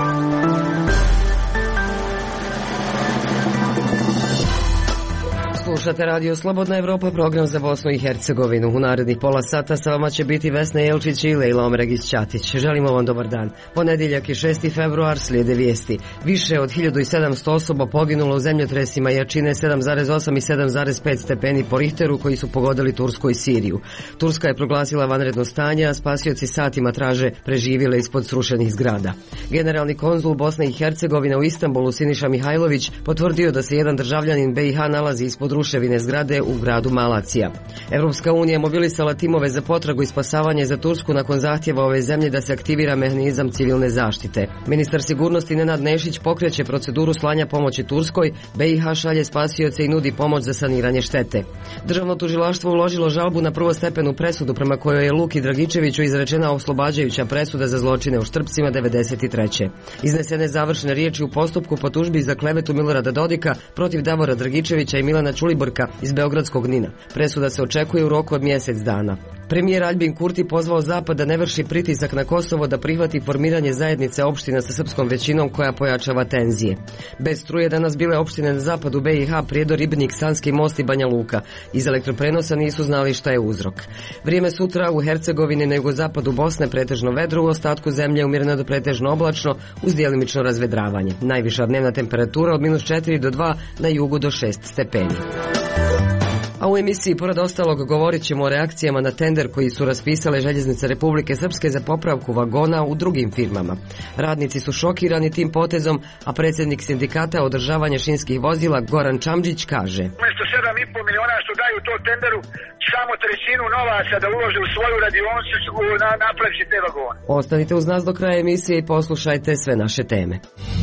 Slušate Radio Slobodna Evropa, program za Bosnu i Hercegovinu. U narednih pola sata sa vama će biti Vesna Jelčić i Lejla Omregić-Ćatić. Želimo vam dobar dan. Ponedjeljak je 6. februar, slijede vijesti. Više od 1700 osoba poginulo u zemljotresima jačine 7,8 i 7,5 stepeni po Richteru koji su pogodili Tursku i Siriju. Turska je proglasila vanredno stanje, a spasioci satima traže preživjele ispod srušenih zgrada. Generalni konzul Bosne i Hercegovine u Istanbulu Siniša Mihajlović potvrdio da se jedan državljanin BiH nalazi ispod ruševine zgrade u gradu Malacija. Evropska unija mobilisala timove za potragu i spasavanje za Tursku nakon zahtjeva ove zemlje da se aktivira mehanizam civilne zaštite. Ministar sigurnosti Nenad Nešić pokreće proceduru slanja pomoći Turskoj, BiH šalje spasioce i nudi pomoć za saniranje štete. Državno tužilaštvo uložilo žalbu na prvostepenu presudu prema kojoj je Luki Dragičeviću izrečena oslobađajuća presuda za zločine u Štrpcima 1993. Iznesene završne riječi u postupku po tužbi za klevetu Milorada Dodika protiv Davora Dragičevića i Milana Čuliborka iz beogradskog NIN-a. Presuda se očekuje u roku od mjesec dana. Premijer Aljbin Kurti pozvao Zapad da ne vrši pritisak na Kosovo da prihvati formiranje zajednice opština sa srpskom većinom koja pojačava tenzije. Bez struje danas bile opštine na zapadu BiH, Prijedor, Ribnik, Sanski Most i Banja Luka. Iz elektroprenosa nisu znali šta je uzrok. Vrijeme sutra u Hercegovini na jugozapadu Bosne pretežno vedro, u ostatku zemlje umjereno do pretežno oblačno uz djelimično razvedravanje. Najviša dnevna temperatura od -4 do 2, na jugu do 6 stepeni. A u emisiji, pored ostalog, govorit ćemo o reakcijama na tender koji su raspisale Željeznice Republike Srpske za popravku vagona u drugim firmama. Radnici su šokirani tim potezom, a predsjednik sindikata održavanja šinskih vozila Goran Čamđić kaže: Umjesto 7,5 miliona što daju to tenderu, samo trećinu novaca da ulože u svoju radionicu napraviti te vagone. Ostanite uz nas do kraja emisije i poslušajte sve naše teme.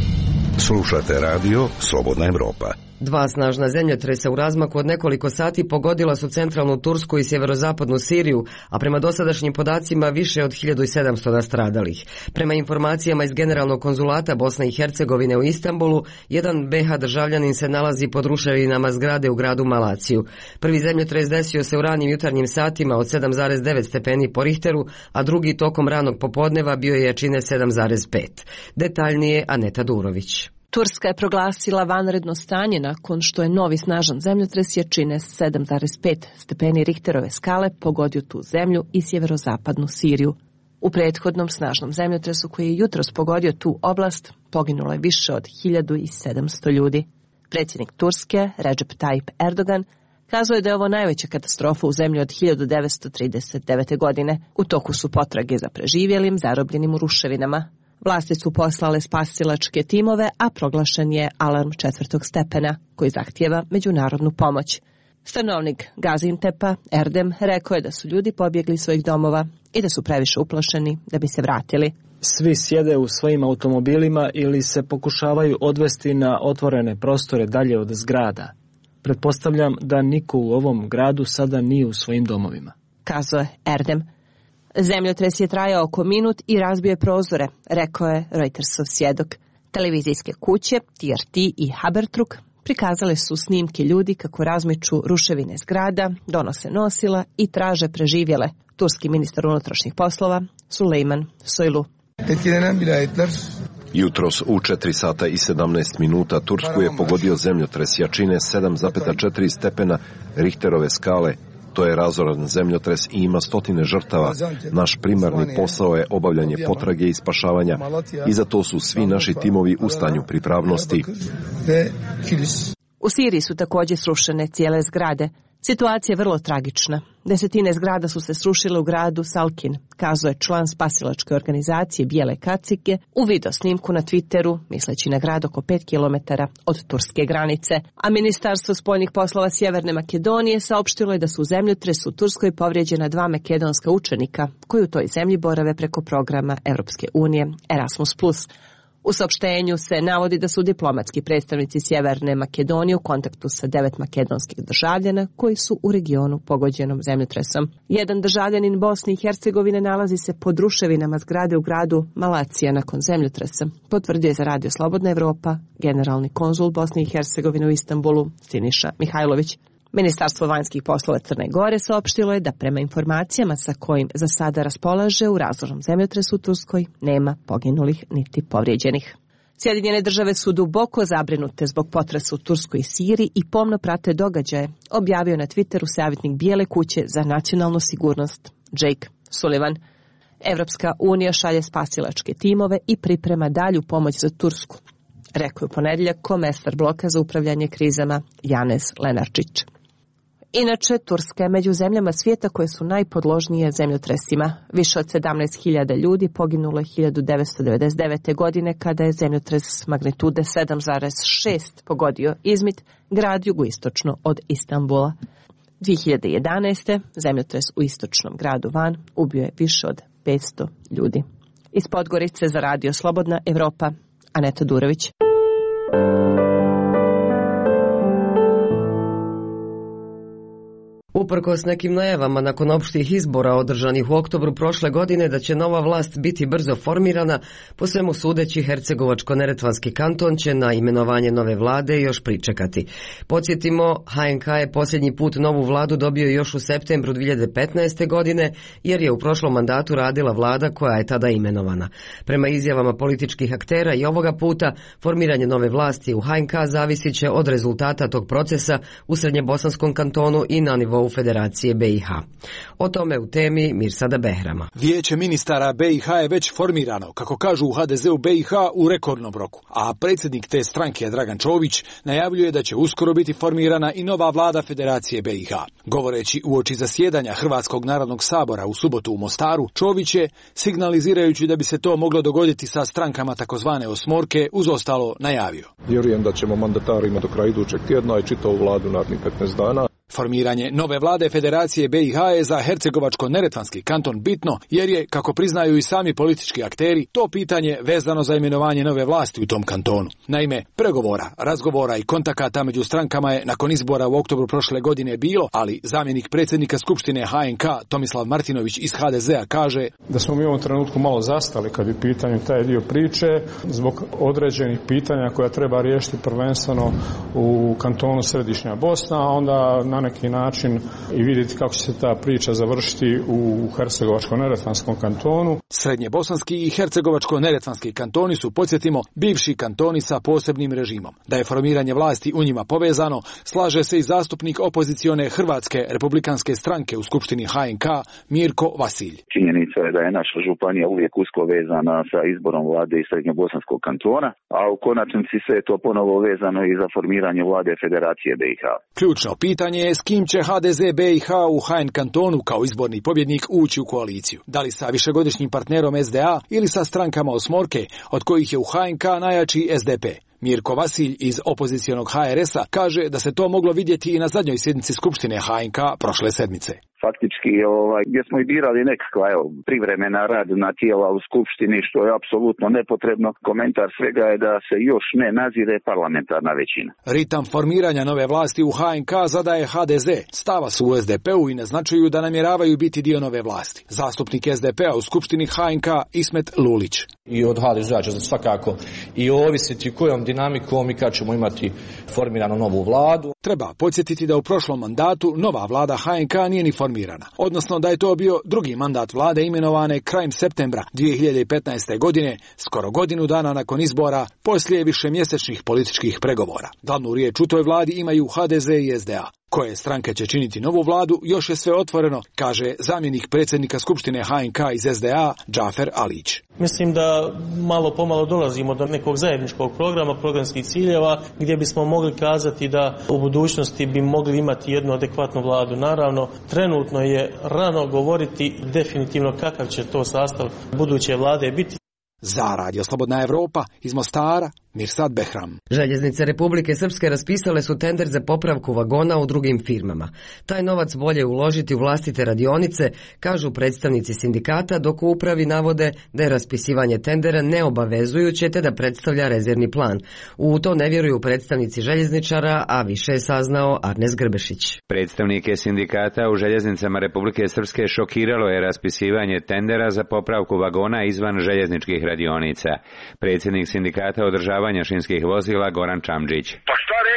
Slušate radio Slobodna Evropa. Dva snažna zemljotresa u razmaku od nekoliko sati pogodila su centralnu Tursku i sjeverozapadnu Siriju, a prema dosadašnjim podacima više od 1700 nastradalih. Prema informacijama iz Generalnog konzulata Bosne i Hercegovine u Istanbulu, jedan BiH državljanin se nalazi pod ruševinama zgrade u gradu Malaciju. Prvi zemljotres desio se u ranim jutarnjim satima od 7,9 stepeni po Richteru, a drugi tokom ranog popodneva bio je jačine 7,5. Detaljnije Aneta Durović. Turska je proglasila vanredno stanje nakon što je novi snažan zemljotres jačine 7,5 stepeni Richterove skale pogodio tu zemlju i sjeverozapadnu Siriju. U prethodnom snažnom zemljotresu koji je jutros pogodio tu oblast poginulo je više od 1700 ljudi. Predsjednik Turske, Recep Tayyip Erdogan, kazao je da je ovo najveća katastrofa u zemlji od 1939. godine. U toku su potrage za preživjelim, zarobljenim u ruševinama. Vlasti su poslale spasilačke timove, a proglašen je alarm 4. stepena, koji zahtijeva međunarodnu pomoć. Stanovnik Gazintepa, Erdem, rekao je da su ljudi pobjegli iz svojih domova i da su previše uplašeni da bi se vratili. Svi sjede u svojim automobilima ili se pokušavaju odvesti na otvorene prostore dalje od zgrada. Pretpostavljam da niko u ovom gradu sada nije u svojim domovima, kazao je Erdem. Zemljotres je trajao oko minut i razbio je prozore, rekao je Reutersov svjedok. Televizijske kuće, TRT i Habertruk prikazale su snimke ljudi kako razmiču ruševine zgrada, donose nosila i traže preživjele. Turski ministar unutrašnjih poslova Sulejman Soylu. Jutros u 4 sata i 17 minuta Tursku je pogodio zemljotres jačine 7,4 stepena Richterove skale. To je razoran zemljotres i ima stotine žrtava. Naš primarni posao je obavljanje potrage i spašavanja i za to su svi naši timovi u stanju pripravnosti. U Siriji su također srušene cijele zgrade. Situacija je vrlo tragična. Desetine zgrada su se srušile u gradu Salkin, kazao je član spasilačke organizacije Bijele kacige u video snimku na Twitteru, misleći na grad oko 5 km od turske granice. A Ministarstvo spoljnih poslova Sjeverne Makedonije saopštilo je da su u zemljotresu u Turskoj povrijeđena 2 makedonska učenika koji u toj zemlji borave preko programa Europske unije Erasmus+. U saopštenju se navodi da su diplomatski predstavnici Sjeverne Makedonije u kontaktu sa 9 makedonskih državljana koji su u regionu pogođenom zemljotresom. Jedan državljanin Bosne i Hercegovine nalazi se pod ruševinama zgrade u gradu Malacija nakon zemljotresa, potvrdio je za Radio Slobodna Evropa generalni konzul Bosne i Hercegovine u Istanbulu Siniša Mihajlović. Ministarstvo vanjskih poslova Crne Gore saopštilo je da prema informacijama sa kojim za sada raspolaže u razornom zemljotresu u Turskoj nema poginulih niti povrijeđenih. Sjedinjene države su duboko zabrinute zbog potresa u Turskoj i Siriji i pomno prate događaje, objavio na Twitteru savjetnik Bijele kuće za nacionalnu sigurnost Jake Sullivan. Evropska unija šalje spasilačke timove i priprema dalju pomoć za Tursku, rekao je u ponedjeljak komesar bloka za upravljanje krizama Janez Lenarčić. Inače, Turska je među zemljama svijeta koje su najpodložnije zemljotresima. Više od 17.000 ljudi poginulo je 1999. godine kada je zemljotres magnitude 7,6 pogodio Izmit, grad jugoistočno od Istanbula. 2011. zemljotres u istočnom gradu Van ubio je više od 500 ljudi. Iz Podgorice za Radio Slobodna Evropa, Aneta Durović. Uprkos nekim najavama nakon opštih izbora održanih u oktobru prošle godine da će nova vlast biti brzo formirana, po svemu sudeći Hercegovačko-neretvanski kanton će na imenovanje nove vlade još pričekati. Podsjetimo, HNK je posljednji put novu vladu dobio još u septembru 2015. godine, jer je u prošlom mandatu radila vlada koja je tada imenovana. Prema izjavama političkih aktera i ovoga puta, formiranje nove vlasti u HNK zavisit će od rezultata tog procesa u Srednjebosanskom kantonu i na nivou Federacije BiH. O tome u temi Mirsada Behrama. Vijeće ministara BiH je već formirano, kako kažu u HDZ-u BiH, u rekordnom roku, a predsjednik te stranke Dragan Čović najavljuje da će uskoro biti formirana i nova vlada Federacije BiH. Govoreći uoči zasjedanja Hrvatskog narodnog sabora u subotu u Mostaru, Čović je, signalizirajući da bi se to moglo dogoditi sa strankama takozvane osmorke, uz ostalo najavio: vjerujem da ćemo mandatarima do kraja idućeg tjedna i čitavu vladu narednih 15 dana. Formiranje nove vlade Federacije BiH je za Hercegovačko-neretvanski kanton bitno, jer je, kako priznaju i sami politički akteri, to pitanje vezano za imenovanje nove vlasti u tom kantonu. Naime, pregovora, razgovora i kontakata među strankama je nakon izbora u oktobru prošle godine bilo, ali zamjenik predsjednika Skupštine HNK Tomislav Martinović iz HDZ-a kaže da smo mi u ovom trenutku malo zastali kad je pitanju taj dio priče, zbog određenih pitanja koja treba riješiti prvenstveno u kantonu Središnja Bosna, a onda na neki način i vidjeti kako će se ta priča završiti u Hercegovačko-neretvanskom kantonu. Srednjebosanski i Hercegovačko-neretvanski kantoni su, podsjetimo, bivši kantoni sa posebnim režimom. Da je formiranje vlasti u njima povezano, slaže se i zastupnik opozicione Hrvatske republikanske stranke u Skupštini HNK Mirko Vasilj. Činjenica je da je naša županija uvijek usko vezana sa izborom vlade iz Srednjobosanskog kantona, a u konačnici se je to ponovo vezano i za formiranje vlade Federacije BiH. Ključno pitanje je s kim će HDZ BiH u HN kantonu kao izborni pobjednik ući u koaliciju. Da li sa višegodišnjim partnerom SDA ili sa strankama osmorke, od kojih je u HNK najjači SDP. Mirko Vasilj iz opozicionog HRS-a kaže da se to moglo vidjeti i na zadnjoj sjednici Skupštine HNK prošle sedmice. Faktički gdje smo i birali nekakva privremena radna tijela u Skupštini, što je apsolutno nepotrebno. Komentar svega je da se još ne nazire parlamentarna većina. Ritam formiranja nove vlasti u HNK zadaje HDZ. Stava su u SDP-u i naznačuju da namjeravaju biti dio nove vlasti. Zastupnik SDP-a u Skupštini HNK Ismet Lulić. I od HDZ-a će svakako i ovisiti kojom dinamikom i kad ćemo imati formiranu novu vladu. Treba podsjetiti da u prošlom mandatu nova vlada HNK nije ni formirana, odnosno da je to bio drugi mandat vlade imenovane krajem septembra 2015. godine, skoro godinu dana nakon izbora, poslije višemjesečnih političkih pregovora. Glavnu riječ u toj vladi imaju HDZ i SDA. Koje stranke će činiti novu vladu, još je sve otvoreno, kaže zamjenik predsjednika Skupštine HNK iz SDA Džafer Alić. Mislim da malo pomalo dolazimo do nekog zajedničkog programa, programskih ciljeva, gdje bismo mogli kazati da u budućnosti bi mogli imati jednu adekvatnu vladu. Naravno, trenutno je rano govoriti definitivno kakav će to sastav buduće vlade biti. Za Radio Slobodna Evropa iz Mostara, Mirsad Behram. Željeznice Republike Srpske raspisale su tender za popravku vagona u drugim firmama. Taj novac bolje uložiti u vlastite radionice, kažu predstavnici sindikata, dok u upravi navode da je raspisivanje tendera neobavezujuće te da predstavlja rezervni plan. U to ne vjeruju predstavnici željezničara, a više je saznao Arnes Grbešić. Predstavnike sindikata u Željeznicama Republike Srpske šokiralo je raspisivanje tendera za popravku vagona izvan željezničkih radionica. Predsjednik sindikata održavanja šinskih vozila Goran Čamđić. Pa šta reći, umjesto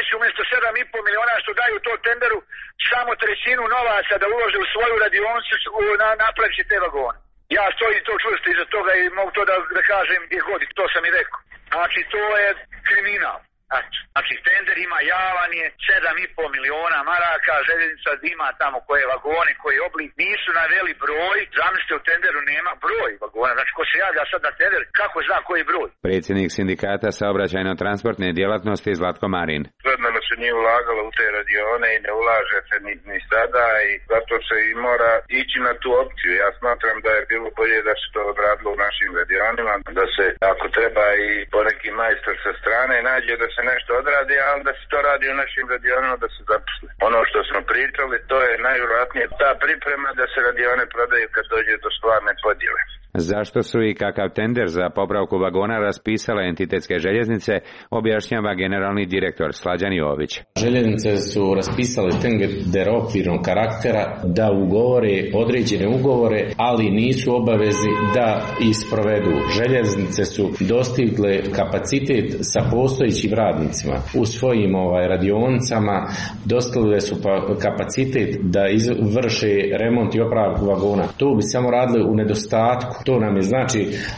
7,5 miliona što daju to tenderu, samo trećinu novaca da ulože u svoju radionicu napraviti te vagone. Ja stojim to čvrsto iza toga i mogu to da kažem gdje god, to sam i rekao. Znači to je kriminal. Znači tender ima javan je 7,5 miliona maraka, željeznica ima tamo koje vagone, koji oblik, nisu naveli broj, zamislite u tenderu nema broj vagona, znači ko se javlja sad na tender, kako zna koji broj? Predsjednik sindikata saobraćajno-transportne djelatnosti Zlatko Marin. Godinama se nije ulagalo u te radione i ne ulaže se ni sada i zato se i mora ići na tu opciju. Ja smatram da je bilo bolje da se to odradilo u našim radionima, da se ako treba i poneki majstor sa strane nađe da se nešto odradi, a onda se to radi u našim radionima da se zaposli. Ono što smo pričali, to je najvjerojatnije ta priprema da se radione prodaju kad dođe do stvarne podjele. Zašto su i kakav tender za popravku vagona raspisale entitetske željeznice, objašnjava generalni direktor Slađan Jović. Željeznice su raspisale tender okvirnog karaktera da ugovore određene ugovore, ali nisu obavezi da isprovedu. Željeznice su dostigle kapacitet sa postojećim radnicima u svojim radionicama, dostigle su kapacitet da izvrše remont i opravku vagona. To bi samo radili u nedostatku. To nam je znači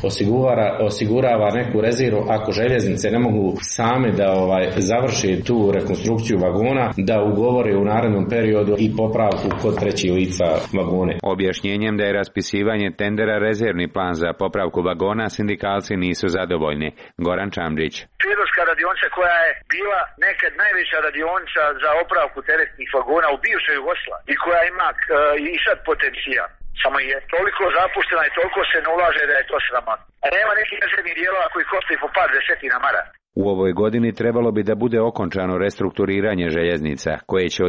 osigurava neku rezervu ako željeznice ne mogu same da završe tu rekonstrukciju vagona, da ugovore u narednom periodu i popravku kod trećih lica vagone. Objašnjenjem da je raspisivanje tendera rezervni plan za popravku vagona, sindikalci nisu zadovoljni. Goran Čamđić. Prijedorska radionica koja je bila nekad najveća radionica za opravku teretnih vagona u bivšoj Jugoslaviji i koja ima i sad potencijal. Samo je toliko zapuštena i toliko se ne ulaže da je to sramotno. A nema nekih rezervnih dijelova koji koštaju po par desetina maraka. U ovoj godini trebalo bi da bude okončano restrukturiranje željeznica, koje će od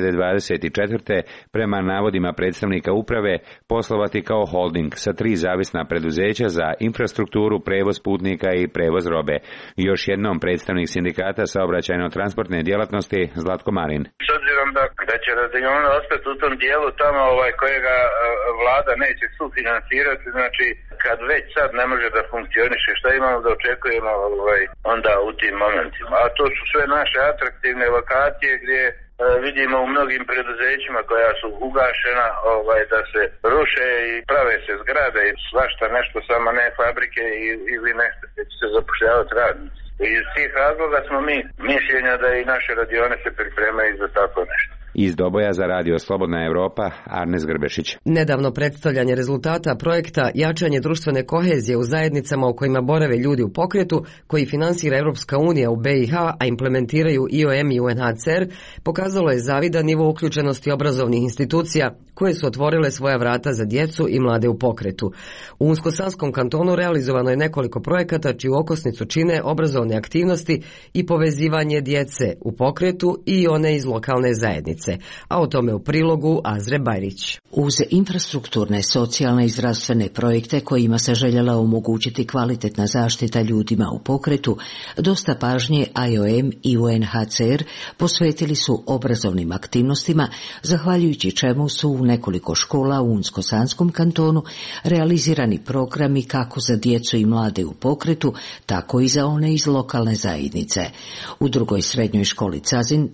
2024. prema navodima predstavnika uprave poslovati kao holding sa 3 zavisna preduzeća za infrastrukturu, prevoz putnika i prevoz robe. Još jednom predstavnik sindikata saobraćajno-transportne djelatnosti Zlatko Marin. S obzirom da će radiona ostati u tom dijelu tamo kojega vlada neće sufinansirati, znači kad već sad ne može da funkcioniše, šta imamo da očekujemo onda u tim momentima. A to su sve naše atraktivne lokacije gdje vidimo u mnogim preduzećima koja su ugašena da se ruše i prave se zgrade i svašta nešto, samo ne fabrike ili nešto gdje će se zapošljavati radnici. I iz tih razloga smo mi mišljenja da i naše radione se pripremaju za tako nešto. Iz Doboja za radio Slobodna Evropa, Arnes Grbešić. Nedavno predstavljanje rezultata projekta Jačanje društvene kohezije u zajednicama u kojima borave ljudi u pokretu, koji finansira Europska unija u BiH, a implementiraju IOM i UNHCR, pokazalo je zavidan nivo uključenosti obrazovnih institucija koje su otvorile svoja vrata za djecu i mlade u pokretu. U Unsko-Sanskom kantonu realizovano je nekoliko projekata čiju okosnicu čine obrazovne aktivnosti i povezivanje djece u pokretu i one iz lokalne zajednice. A o tome u prilogu Azre Bajrić. Uz infrastrukturne, socijalne i zdravstvene projekte kojima se željela omogućiti kvalitetna zaštita ljudima u pokretu, dosta pažnje IOM i UNHCR posvetili su obrazovnim aktivnostima, zahvaljujući čemu su u nekoliko škola u Unsko-Sanskom kantonu realizirani programi kako za djecu i mlade u pokretu, tako i za one iz lokalne zajednice. U drugoj srednjoj školi Cazin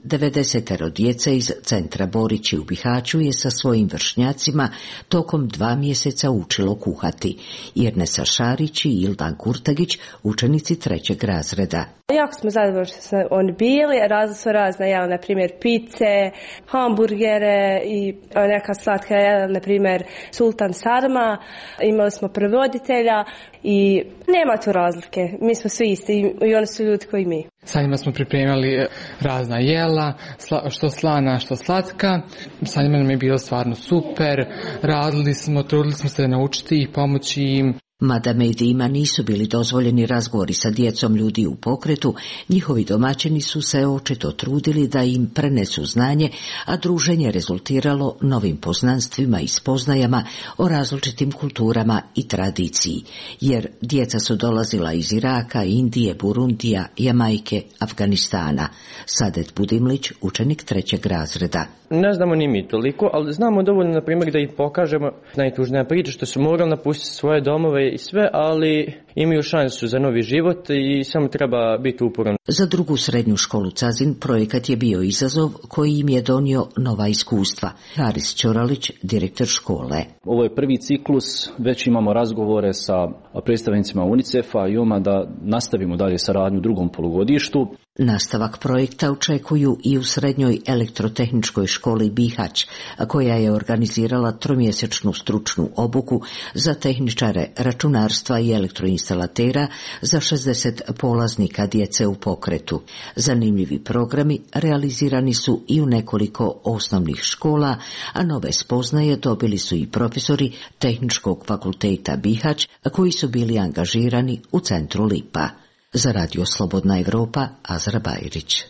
90 djece iz centra Borići u Bihaću je sa svojim vršnjacima tokom 2 mjeseca učilo kuhati. Ernesa Šarić i Ildan Kurtagić, učenici 3. razreda. Jako smo zadovoljni što su oni bili, su razne, na primjer pice, hamburgere i neka slatka, na primjer sultan sarma, imali smo prevoditelja i nema tu razlike, mi smo svi isti i oni su ljudi koji mi. Sa njima smo pripremali razna jela, što slana, što slatka, sa njima nam je bilo stvarno super, radili smo, trudili smo se naučiti i pomoći im. Mada medijima nisu bili dozvoljeni razgovori sa djecom ljudi u pokretu, njihovi domaćini su se očito trudili da im prenesu znanje, a druženje rezultiralo novim poznanstvima i spoznajama o različitim kulturama i tradiciji, jer djeca su dolazila iz Iraka, Indije, Burundija, Jamajke, Afganistana. Sadet Budimlić, učenik 3. razreda. Ne znamo ni mi toliko, ali znamo dovoljno, na primjer, da ih pokažemo. Najtužnija priča što su morali napustiti svoje domove i sve, ali imaju šansu za novi život i samo treba biti uporan. Za drugu srednju školu Cazin projekat je bio izazov koji im je donio nova iskustva. Haris Ćoralić, direktor škole. Ovo je prvi ciklus, već imamo razgovore sa predstavnicima UNICEF-a i OMA da nastavimo dalje saradnju u drugom polugodištu. Nastavak projekta očekuju i u srednjoj elektrotehničkoj školi Bihać, koja je organizirala tromjesečnu stručnu obuku za tehničare računarstva i elektroinstalatera za 60 polaznika djece u pokretu. Zanimljivi programi realizirani su i u nekoliko osnovnih škola, a nove spoznaje dobili su i profesori Tehničkog fakulteta Bihać, koji su bili angažirani u centru Lipa. Za Radio Slobodna Evropa, Azra Bajrić.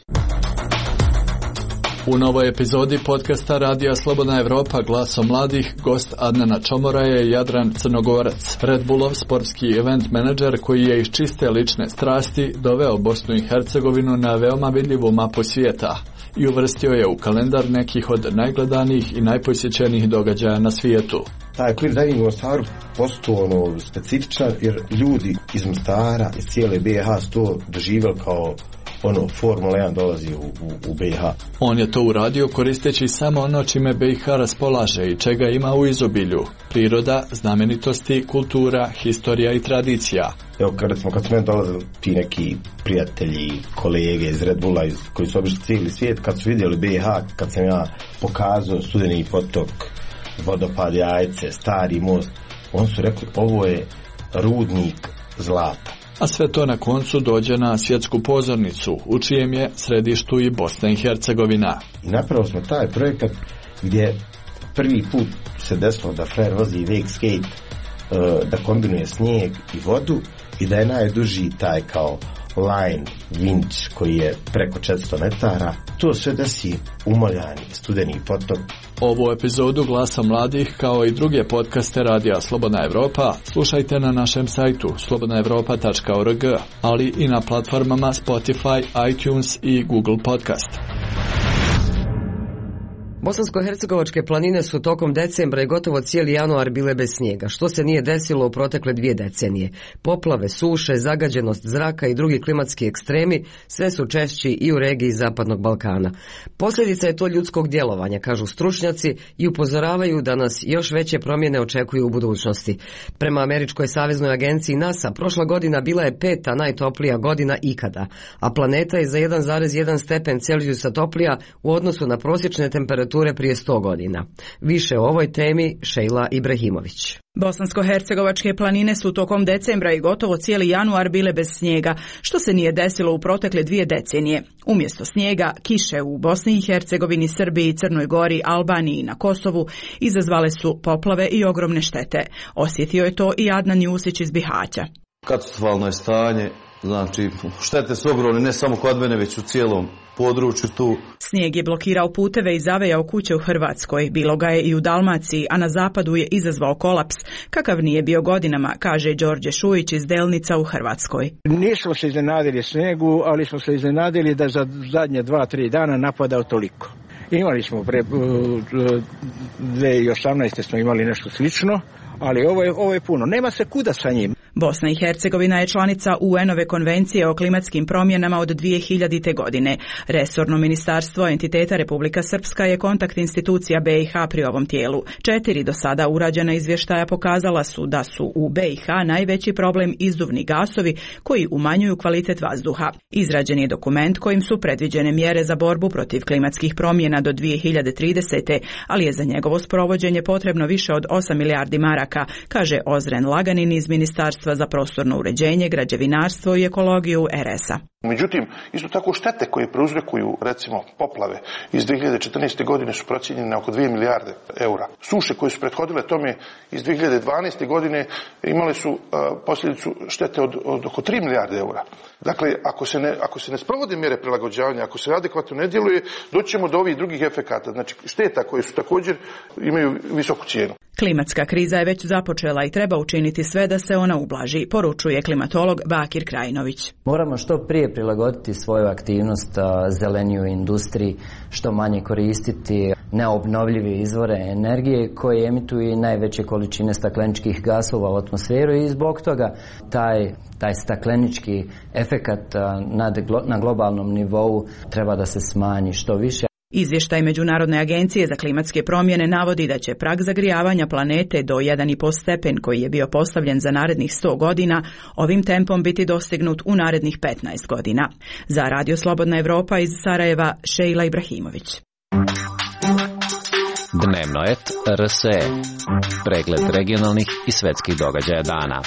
U novoj epizodi podcasta Radija Slobodna Evropa Glasom mladih gost Adnana Čomora je Jadran Crnogorac, Red Bullov sportski event menadžer koji je iz čiste lične strasti doveo Bosnu i Hercegovinu na veoma vidljivu mapu svijeta i uvrstio je u kalendar nekih od najgledanijih i najposjećenijih događaja na svijetu. Taj klip da im u Mostaru postao specifičan jer ljudi iz Mostara, iz cijele BiH su to doživjeli kao Formula 1 dolazi u BiH. On je to uradio koristeći samo ono čime BiH raspolaže i čega ima u izobilju. Priroda, znamenitosti, kultura, historija i tradicija. Evo kad su meni dolazili ti neki prijatelji, kolege iz Red Bulla koji su obišli cijeli svijet, kad su vidjeli BiH, kad sam ja pokazao Studeni potok, vodopad Jajce, Stari most, oni su rekli ovo je rudnik zlata. A sve to na koncu dođe na svjetsku pozornicu, u čijem je središtu i Bosna i Hercegovina. I napravili smo taj projekat gdje prvi put se desilo da frajer vozi wake skate, da kombinuje snijeg i vodu i da je najduži taj kao line vinč koji je preko 400 metara. To sve desi umoljani Studeni potok. Ovu epizodu Glasa mladih kao i druge podcaste Radija Slobodna Evropa slušajte na našem sajtu slobodnaevropa.org, ali i na platformama Spotify, iTunes i Google Podcast. Bosansko-hercegovačke planine su tokom decembra i gotovo cijeli januar bile bez snijega, što se nije desilo u protekle 2 decenije. Poplave, suše, zagađenost zraka i drugi klimatski ekstremi sve su češći i u regiji Zapadnog Balkana. Posljedica je to ljudskog djelovanja, kažu stručnjaci i upozoravaju da nas još veće promjene očekuju u budućnosti. Prema Američkoj saveznoj agenciji NASA, prošla godina bila je 5. najtoplija godina ikada, a planeta je za 1,1 stepen Celzijusa toplija u odnosu na prosječne temperature prije 100 godina. Više o ovoj temi Šejla Ibrahimović. Bosansko-hercegovačke planine su tokom decembra i gotovo cijeli januar bile bez snijega, što se nije desilo u protekle 2 decenije. Umjesto snijega, kiše u Bosni i Hercegovini, Srbiji, Crnoj Gori, Albaniji i na Kosovu izazvale su poplave i ogromne štete. Osjetio je to i Adnan Jusić iz Bihaća. Katastrofalno je stanje, znači štete su ogromne ne samo kod mene već u cijelom području tu. Snijeg je blokirao puteve i zavejao kuće u Hrvatskoj, bilo ga je i u Dalmaciji, a na zapadu je izazvao kolaps, kakav nije bio godinama, kaže Đorđe Šujić iz Delnica u Hrvatskoj. Nismo se iznenadili snijegu, ali smo se iznenadili da za zadnje 2-3 dana napadao toliko. Imali smo 2018. smo imali nešto slično, ali ovo je puno. Nema se kuda sa njim. Bosna i Hercegovina je članica UN-ove konvencije o klimatskim promjenama od 2000. godine. Resorno ministarstvo entiteta Republika Srpska je kontakt institucija BiH pri ovom tijelu. 4 do sada urađena izvještaja pokazala su da su u BiH najveći problem izduvni gasovi koji umanjuju kvalitet vazduha. Izrađen je dokument kojim su predviđene mjere za borbu protiv klimatskih promjena do 2030. ali je za njegovo sprovođenje potrebno više od 8 milijardi maraka, kaže Ozren Laganin iz Ministarstva za prostorno uređenje, građevinarstvo i ekologiju RS-a. Međutim, isto tako štete koje prouzrokuju, recimo, poplave iz 2014. godine su procijenjene na oko 2 milijarde eura. Suše koje su prethodile tome iz 2012. godine imale su posljedicu štete od oko 3 milijarde eura. Dakle, ako se ne sprovode mjere prilagođavanja, ako se adekvatno ne djeluje, doći ćemo do ovih drugih efekata, znači šteta koje su također imaju visoku cijenu. Klimatska kriza je već započela i treba učiniti sve da se ona ublaži. ublaži, poručuje klimatolog Bakir Krajinović. Moramo što prije prilagoditi svoju aktivnost zelenijoj industriji, što manje koristiti neobnovljive izvore energije koje emituju najveće količine stakleničkih gasova u atmosferu i zbog toga taj staklenički efekat na globalnom nivou treba da se smanji što više. Izvještaj Međunarodne agencije za klimatske promjene navodi da će prag zagrijavanja planete do 1,5 stepen koji je bio postavljen za narednih 100 godina ovim tempom biti dostignut u narednih 15 godina. Za Radio Slobodna Evropa iz Sarajeva, Šejla Ibrahimović. Dnevno et RSE. Pregled regionalnih i svetskih događaja dana.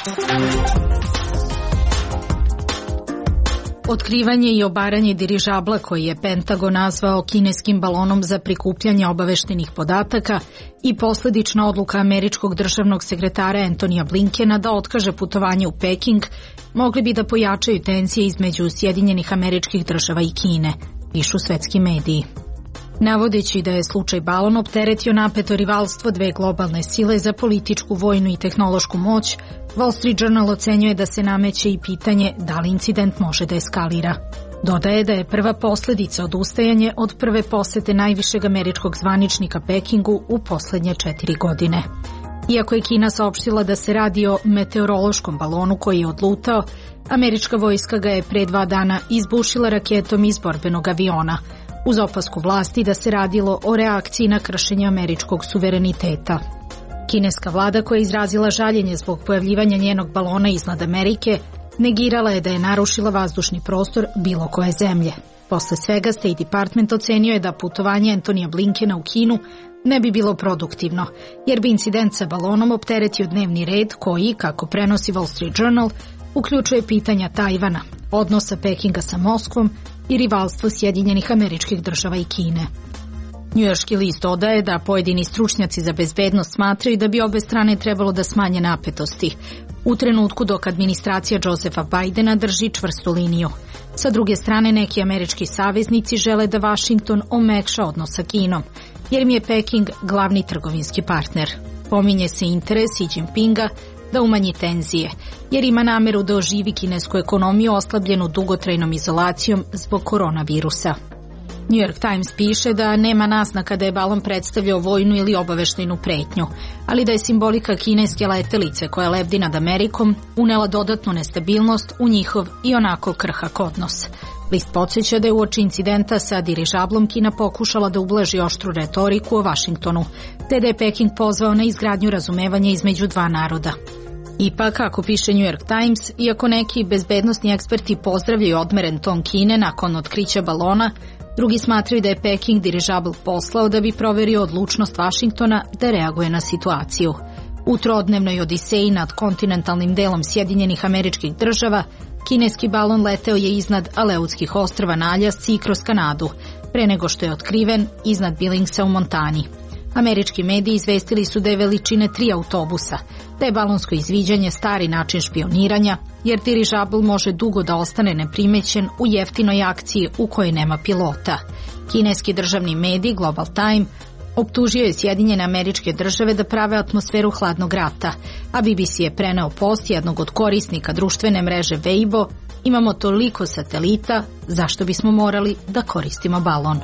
Otkrivanje i obaranje dirižabla koji je Pentagon nazvao kineskim balonom za prikupljanje obaveštenih podataka i posljedična odluka američkog državnog sekretara Antonija Blinkena da otkaže putovanje u Peking mogli bi da pojačaju tenzije između Sjedinjenih Američkih Država i Kine, pišu svetski mediji. Navodeći da je slučaj balon opteretio napeto rivalstvo dve globalne sile za političku, vojnu i tehnološku moć, Wall Street Journal ocenjuje da se nameće i pitanje da li incident može da eskalira. Dodaje da je prva posljedica odustajanje od prve posete najvišeg američkog zvaničnika Pekingu u posljednje 4 godine. Iako je Kina saopštila da se radi o meteorološkom balonu koji je odlutao, američka vojska ga je pre 2 dana izbušila raketom iz borbenog aviona, uz opasku vlasti da se radilo o reakciji na kršenje američkog suvereniteta. Kineska vlada koja je izrazila žaljenje zbog pojavljivanja njenog balona iznad Amerike, negirala je da je narušila vazdušni prostor bilo koje zemlje. Posle svega State Department ocenio je da putovanje Antonija Blinkena u Kinu ne bi bilo produktivno, jer bi incident sa balonom opteretio dnevni red koji, kako prenosi Wall Street Journal, uključuje pitanja Tajvana, odnosa Pekinga sa Moskvom i rivalstvo Sjedinjenih Američkih Država i Kine. Njujorški list dodaje da pojedini stručnjaci za bezbednost smatraju da bi obe strane trebalo da smanje napetosti, u trenutku dok administracija Josepha Bidena drži čvrstu liniju. Sa druge strane, neki američki saveznici žele da Washington omekša odnos sa Kinom, jer im je Peking glavni trgovinski partner. Pominje se interes Xi Jinpinga da umanji tenzije, jer ima nameru da oživi kinesku ekonomiju oslabljenu dugotrajnom izolacijom zbog koronavirusa. New York Times piše da nema naznaka da je balon predstavljao vojnu ili obaveštajnu pretnju, ali da je simbolika kineske letelice koja lebdi nad Amerikom unela dodatnu nestabilnost u njihov i onako krhak odnos. List podsjeća da je uoči incidenta sa dirižablom Kina pokušala da ublaži oštru retoriku o Vašingtonu, te da je Peking pozvao na izgradnju razumevanja između dva naroda. Ipak, kako piše New York Times, iako neki bezbednosni eksperti pozdravljaju odmeren ton Kine nakon otkrića balona, drugi smatraju da je Peking dirižabl poslao da bi proverio odlučnost Vašingtona da reaguje na situaciju. U trodnevnoj odiseji nad kontinentalnim delom Sjedinjenih Američkih Država, kineski balon leteo je iznad Aleutskih ostrva na Aljasci i kroz Kanadu, pre nego što je otkriven iznad Billingsa u Montani. Američki mediji izvestili su da je veličine 3 autobusa, da je balonsko izviđanje stari način špioniranja, jer dirižabl može dugo da ostane neprimećen u jeftinoj akciji u kojoj nema pilota. Kineski državni medij Global Time optužio je Sjedinjene Američke Države da prave atmosferu hladnog rata, a BBC je preneo post jednog od korisnika društvene mreže Weibo: imamo toliko satelita, zašto bismo morali da koristimo balon?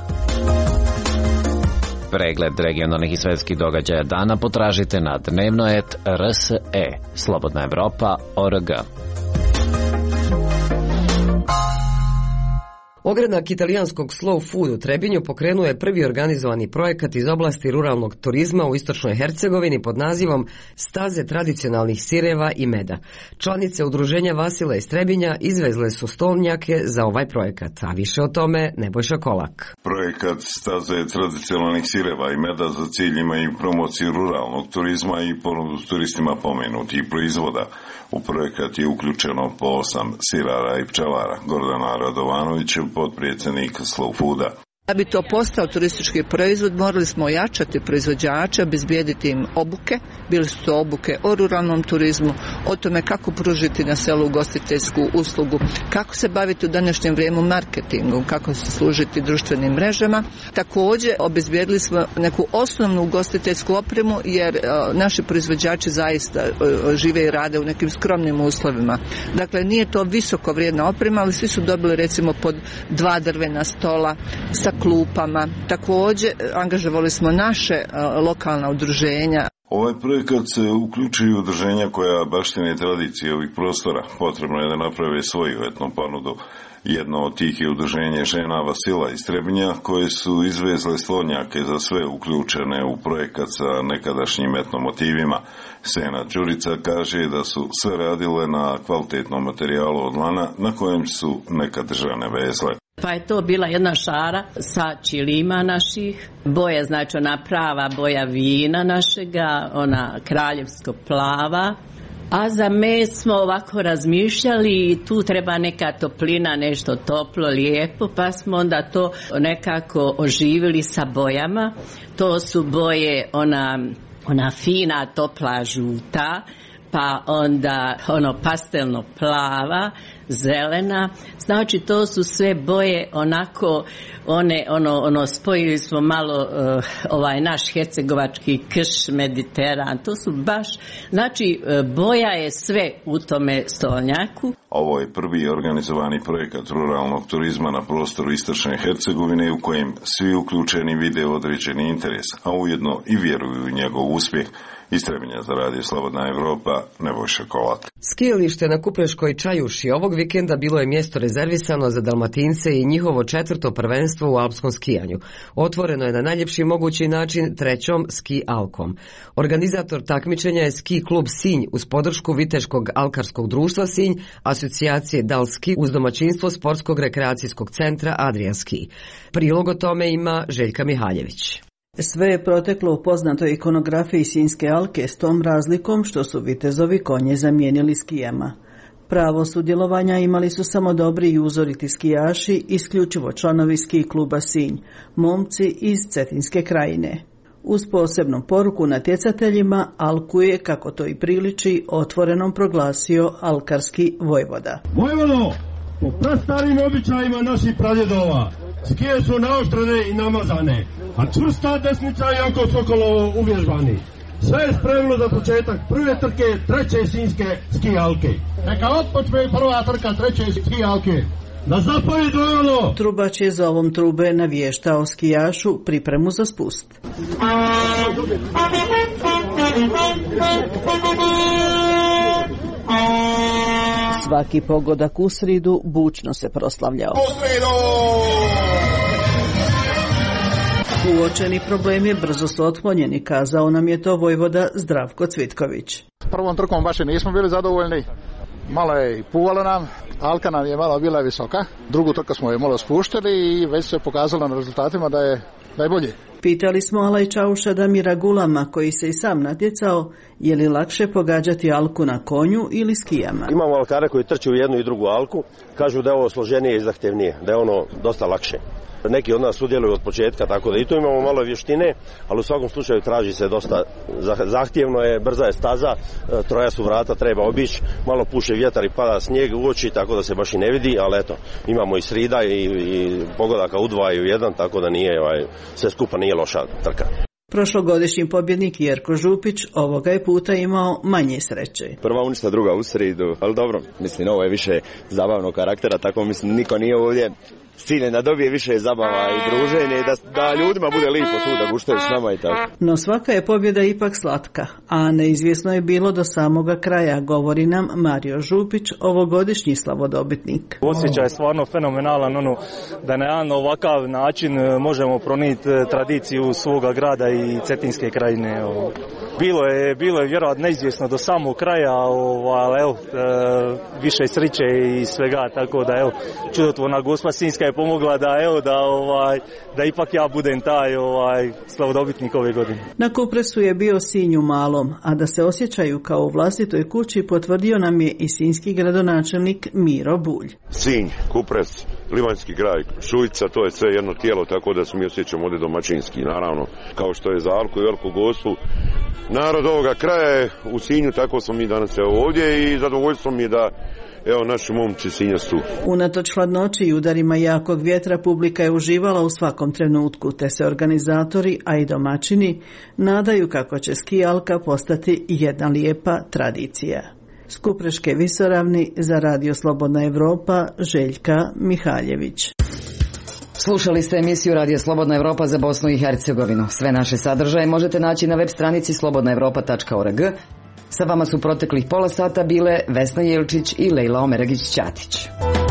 Pregled regionalnih i svetskih događaja dana potražite na dnevnoet.rse, Slobodna Evropa.org. Ogranak italijanskog Slow Food u Trebinju pokrenuo je prvi organizovani projekat iz oblasti ruralnog turizma u istočnoj Hercegovini pod nazivom Staze tradicionalnih sireva i meda. Članice udruženja Vasila iz Trebinja izvezle su stolnjake za ovaj projekat, a više o tome Nebojša Kolak. Projekat Staze tradicionalnih sireva i meda za cilj ima i promociju ruralnog turizma i ponudu turistima pomenutih proizvoda. U projekat je uključeno po 8 sirara i pčelara. Gordana Radovanović, potpredsjednik Slow Fooda. Da bi to postao turistički proizvod, morali smo ojačati proizvođače, obezbijediti im obuke. Bili su to obuke o ruralnom turizmu, o tome kako pružiti na selu ugostiteljsku uslugu, kako se baviti u današnjem vrijeme marketingom, kako se služiti društvenim mrežama. Također obezbijedili smo neku osnovnu ugostiteljsku opremu, jer naši proizvođači zaista žive i rade u nekim skromnim uslovima. Dakle, nije to visoko vrijedna oprema, ali svi su dobili recimo pod 2 drvena stola sa klupama. Također angažovali smo naše lokalna udruženja. Ovaj projekat se uključuje u udruženja koja baštine tradicije ovih prostora. Potrebno je da naprave svoju etnu ponudu. Jedno od tih je udruženje žena Vasila iz Trebinja, koje su izvezle slonjake za sve uključene u projekat sa nekadašnjim etnomotivima. Sena Đurica kaže da su sve radile na kvalitetnom materijalu od lana na kojem su nekad žene vezle. Pa je to bila jedna šara sa ćilima naših, boja, znači ona prava boja vina našega, ona kraljevsko plava. A za med smo ovako razmišljali i tu treba neka toplina, nešto toplo, lijepo, pa smo onda to nekako oživili sa bojama. To su boje ona fina, topla, žuta, pa onda pastelno plava, zelena. Znači to su sve boje onako, spojili smo malo ovaj naš hercegovački krš, Mediteran. To su baš, znači boja je sve u tome stolnjaku. Ovo je prvi organizovani projekat ruralnog turizma na prostoru istočne Hercegovine u kojem svi uključeni vide određeni interes, a ujedno i vjeruju u njegov uspjeh. Iz Trebinja za Radio Slobodna Evropa, Nebojša Kolat. Skijalište na Kupreškoj Čajuši ovog vikenda bilo je mjesto rezervisano za Dalmatince i njihovo 4. prvenstvo u alpskom skijanju. Otvoreno je na najljepši mogući način 3. ski alkom. Organizator takmičenja je ski klub Sinj uz podršku Viteškog alkarskog društva Sinj, asocijacije Dalski uz domaćinstvo sportskog rekreacijskog centra Adrianski. Prilog o tome ima Željka Mihaljević. Sve je proteklo u poznatoj ikonografiji Sinjske alke s tom razlikom što su vitezovi konje zamijenili skijama. Pravo sudjelovanja imali su samo dobri i uzoriti skijaši, isključivo članovi ski kluba Sinj, momci iz Cetinske krajine. Uz posebnu poruku natjecateljima, alku je, kako to i priliči, otvorenom proglasio alkarski vojvoda. Vojvodo, po prastarim običajima naših pradjedova, skije su naoštrene i namazane, a čvrsta desnica i oko sokolovo uvježbani. Sve je spremno za početak prve trke 3. sinjske ski alke. Neka otpočne prva trka 3. ski alke. Na zapali dojelo! Trubač je za ovom trube navještao skijašu pripremu za spust. Svaki pogodak u sridu bučno se proslavljao. Uočeni problemi brzo su otklonjeni, kazao nam je to vojvoda Zdravko Cvitković. Prvom trkom baš i nismo bili zadovoljni, malo je i puvalo nam, alka nam je malo bila visoka, drugu trku smo je malo spuštili i već se pokazalo na rezultatima da je bolje. Pitali smo Alaj Čauša Damira Gulama, koji se i sam natjecao, je li lakše pogađati alku na konju ili skijama. Imamo alkare koji trče u jednu i drugu alku, kažu da je ovo složenije i zahtjevnije, da je ono dosta lakše. Neki od nas sudjeluju od početka, tako da i tu imamo malo vještine, ali u svakom slučaju traži se dosta zahtjevno je, brza je staza, troja su vrata, treba obići, malo puše vjetar i pada snijeg u oči, tako da se baš i ne vidi, ali eto, imamo i srida i pogodaka u 2 i u 1, tako da nije, sve skupa nije loša trka. Prošlogodišnji pobjednik Jerko Župić ovoga je puta imao manje sreće. Prva uništa, druga u sridu, ali dobro, mislim ovo je više zabavnog karaktera, tako mislim niko nije ovdje cilj da dobije više zabava i druženje, da ljudima bude lijepo tu da guštaju s nama i tako. No svaka je pobjeda ipak slatka, a neizvjesno je bilo do samoga kraja, govori nam Mario Župić, ovogodišnji slavodobitnik. Osjećaj je stvarno fenomenalan, da na jedan ovakav način možemo proniti tradiciju svoga grada i Cetinske krajine. Bilo je vjerojatno neizvjesno do samog kraja, ali evo, više sreće i svega, tako da evo, čudotvorna Gospa Sinjska je pomogla da ipak ja budem taj slavodobitnik ove godine. Na Kupresu je bio Sinj u malom, a da se osjećaju kao u vlastitoj kući potvrdio nam je i sinjski gradonačelnik Miro Bulj. Sinj, Kupres, Livanjski kraj, Šujica, to je sve jedno tijelo, tako da se mi osjećamo ovdje domaćinski, naravno, kao što je za Alku i Veliku Gospu. Narod ovoga kraja je u Sinju, tako smo mi danas ovdje i zadovoljstvo mi je da evo naši momci Sinjastu. Unatoč hladnoći i udarima jakog vjetra publika je uživala u svakom trenutku, te se organizatori, a i domaćini, nadaju kako će ski Alka postati jedna lijepa tradicija. S Kupreške visoravni za Radio Slobodna Evropa, Željka Mihaljević. Slušali ste emisiju Radio Slobodna Evropa za Bosnu i Hercegovinu. Sve naše sadržaje možete naći na web stranici slobodnaevropa.org. Sa vama su proteklih pola sata bile Vesna Jelčić i Lejla Omeragić-Ćatić.